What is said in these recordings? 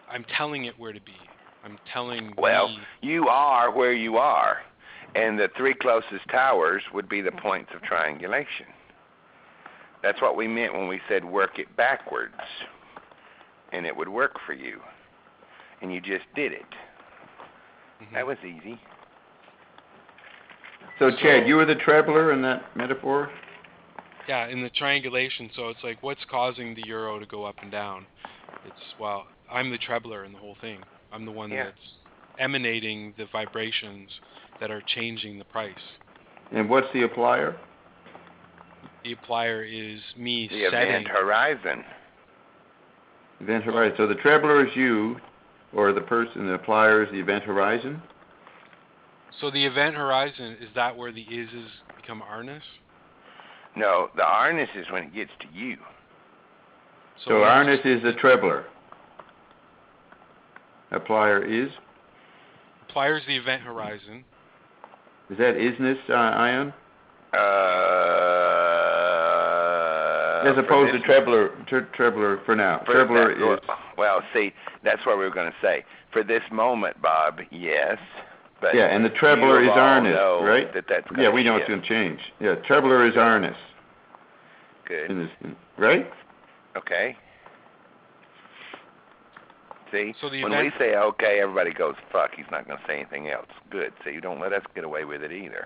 I'm telling it where to be. I'm telling Well, me. you are where you are, and the three closest towers would be the points of triangulation. That's what we meant when we said work it backwards, and it would work for you. And you just did it. Mm-hmm. That was easy. So, Chad, you were the traveler in that metaphor? Yeah, in the triangulation, so it's like, what's causing the euro to go up and down? Well, I'm the trebler in the whole thing. I'm the one that's emanating the vibrations that are changing the price. And what's the applier? The applier is me the setting. Event horizon. Event horizon. So the trebler is you, or the person, the applier is the event horizon? So the event horizon, is that where the is's become arness? No, the arness is when it gets to you. So arness is the trebler. Applier is? Applier is the event horizon. Is that isness, Ion? As opposed to trebler for now. Trebler is... Well, see, that's what we were going to say. For this moment, Bob, yes. But yeah, and the trebler is arness, right? That's yeah, we know it's going to change. Yeah, trebler is arness. Good. Right? Okay. See, so when we say okay, everybody goes, fuck, he's not going to say anything else. Good. So you don't let us get away with it either.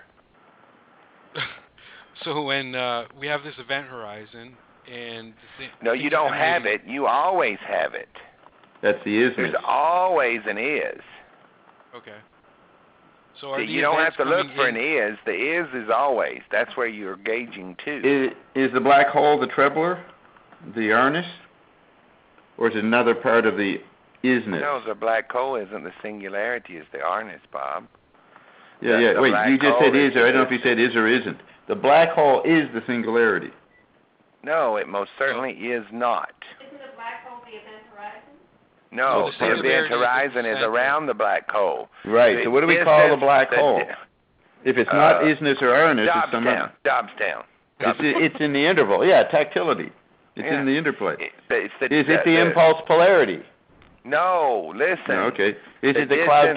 So when we have this event horizon, and no, you don't have it. You always have it. That's the isness. There's always an is. Okay. So are you don't have to look for an is. The is always. That's where you're gauging to. Is the black hole the trebler, the arness, or is it another part of the isness? No, the black hole isn't the singularity. It's the arness, Bob. Yeah. Wait, you just said is, or I don't know if you said is or isn't. The black hole is the singularity. No, it most certainly is not. Isn't the black hole the event horizon? No, the event horizon is around the black hole. Right, so what do we call the black hole? If it's not isness or arness, it's some other. Dobstown. It's in the interval. Yeah, tactility. It's in the interplay. Is it the impulse polarity? No, listen. No, okay. Is it the cloud...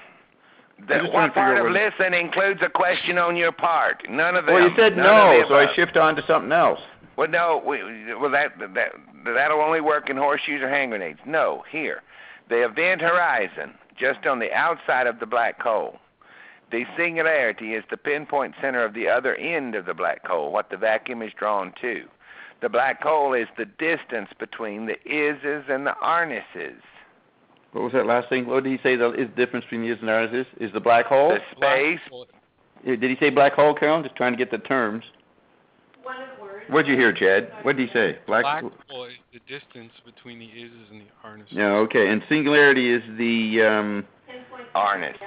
What part of listen includes a question on your part? None of them. Well, you said no, so I shift on to something else. Well, no. That'll only work in horseshoes or hand grenades. No, here. The event horizon, just on the outside of the black hole. The singularity is the pinpoint center of the other end of the black hole, what the vacuum is drawn to. The black hole is the distance between the is's and the arnesses. What was that last thing? What did he say the difference between the is and arness is? The black hole? The space. Did he say black hole, Carol? I'm just trying to get the terms. One of the words. What did you hear, Chad? What did he say? Black hole is the distance between the is's and the arnesses. Yeah, okay. And singularity is the... arness.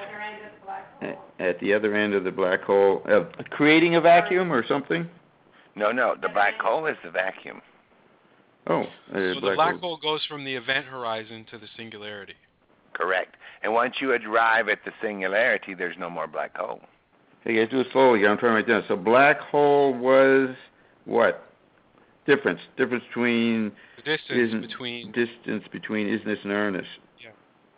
At the other end of the black hole. Creating a vacuum or something? No. The black hole is the vacuum. Oh. So the black hole goes from the event horizon to the singularity. Correct. And once you arrive at the singularity, there's no more black hole. Hey, guys, do it slowly. I'm trying to write down. So black hole was what? Difference between... The distance between... Distance between isness and arness. Yeah.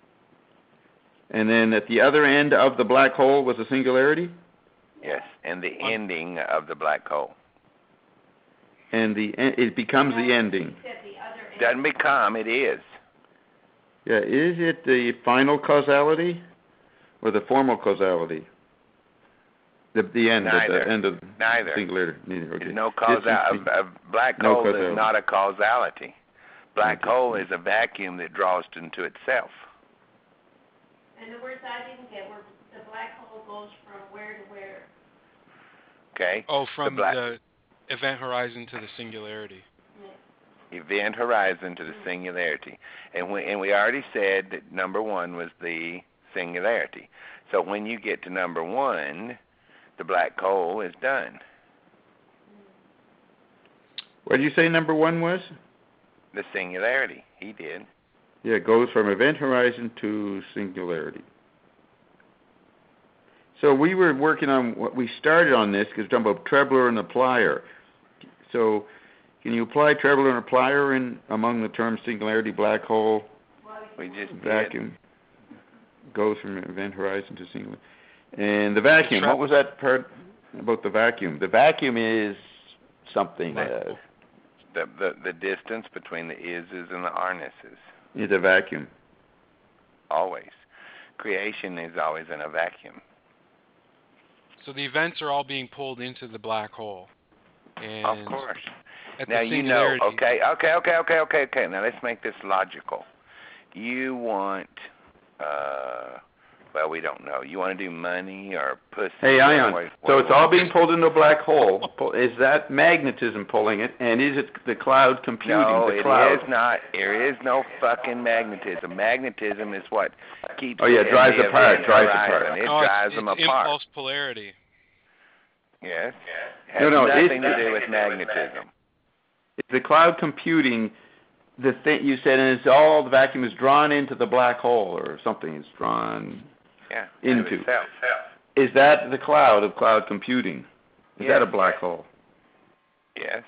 And then at the other end of the black hole was a singularity? Yes, and the ending of the black hole. And it becomes the ending. Doesn't become, it is. Yeah, is it the final causality or the formal causality? The end. Neither. Of the end of Neither. Singularity. Neither. Okay. There's no causality. A black hole is not a causality. Black hole is a vacuum that draws into itself. And the words I didn't get were the black hole goes from where to where? Okay. Oh, from the event horizon to the singularity. Event horizon to the singularity. And we already said that number one was the singularity. So when you get to number one, the black hole is done. What did you say number one was? The singularity. He did. Yeah, it goes from event horizon to singularity. So we were working on what we started on this because we're talking about trebler and applier. So can you apply trebler and applier in among the terms singularity, black hole? We just vacuum goes from event horizon to singular. And the vacuum, what was that part about the vacuum? The vacuum is something. The distance between the ises and the arenesses. Is a vacuum. Always. Creation is always in a vacuum. So the events are all being pulled into the black hole. And of course. At Now the singularity, okay. Now let's make this logical. You want, well, we don't know. You want to do money or pussy? Hey, Ion. So it's all being pulled into a black hole. Is that magnetism pulling it, and is it the cloud computing no, the cloud? No, it is not. There is no fucking magnetism. Magnetism is what keeps. Oh yeah, drives apart. It drives them apart. Impulse polarity. Yes. Has nothing to do with magnetism. The cloud computing the thing you said, and it's all the vacuum is drawn into the black hole or something is drawn into. Itself. Is that the cloud of cloud computing? Is that a black hole? Yes.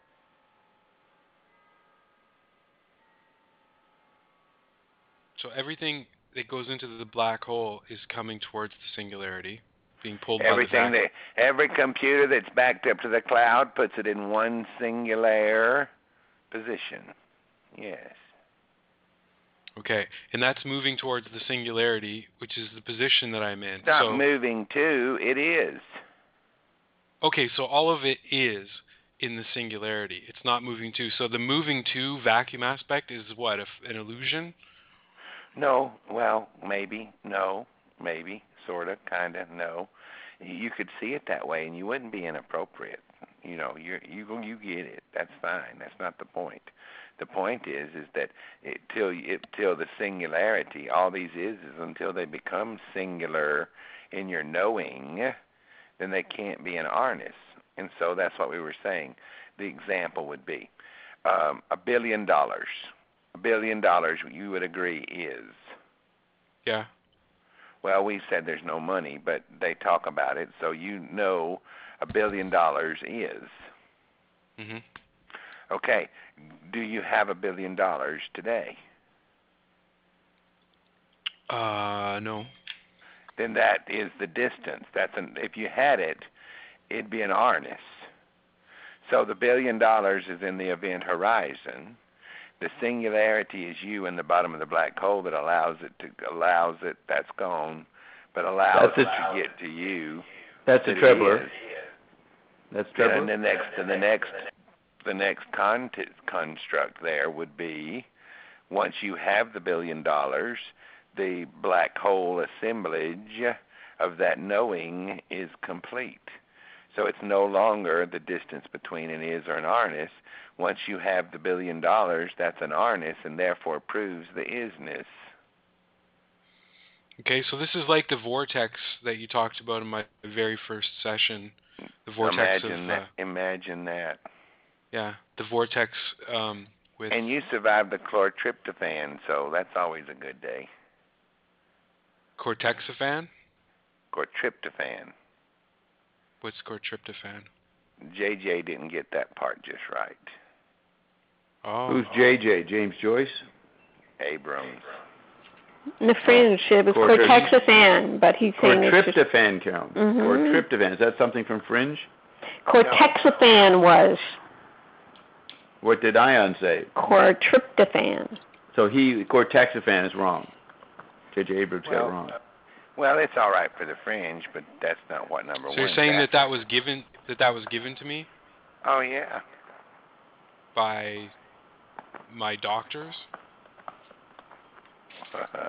So everything that goes into the black hole is coming towards the singularity, being pulled Everything by the vacuum. Every computer that's backed up to the cloud puts it in one singular position. Yes. Okay, and that's moving towards the singularity, which is the position that I'm in. It's not moving to, it is. Okay, so all of it is in the singularity. It's not moving to. So the moving to vacuum aspect is what, an illusion? No, well, maybe, no, maybe, sort of, kind of, no. You could see it that way, and you wouldn't be inappropriate. You know, you get it. That's fine. That's not the point. The point is that till the singularity, all these is until they become singular in your knowing, then they can't be an areness. And so that's what we were saying. The example would be $1 billion. $1 billion, you would agree, is. Yeah. Well, we said there's no money, but they talk about it, so you know $1 billion is. Mhm. Okay. Do you have $1 billion today? No. Then that is the distance. If you had it, it'd be an areness. So the $1 billion is in the event horizon. The singularity is you in the bottom of the black hole that allows it. That's gone, but allows it to get to you. That's a Trebler. That's Trebler. And the next construct there would be, once you have the $1 billion, the black hole assemblage of that knowing is complete. So it's no longer the distance between an is or an areness. Once you have the $1 billion, that's an areness, and therefore proves the isness. Okay, so this is like the vortex that you talked about in my very first session. The vortex Imagine that. Yeah, the vortex with... And you survived the chlortryptophan, so that's always a good day. Cortexiphan? Chlortryptophan. What's chlortryptophan? JJ didn't get that part just right. Oh. Who's JJ? James Joyce? Abrams. The fringe, it was cortexiphan, but he's saying it's just... Cortryptophan count. Cortryptophan, is that something from Fringe? Cortexiphan was. What did Ion say? Cortryptophan. So cortexiphan is wrong. J.J. Abrams got it wrong. Well, it's all right for the Fringe, but that's not what number one. So you're saying that was given to me? Oh yeah. By my doctors?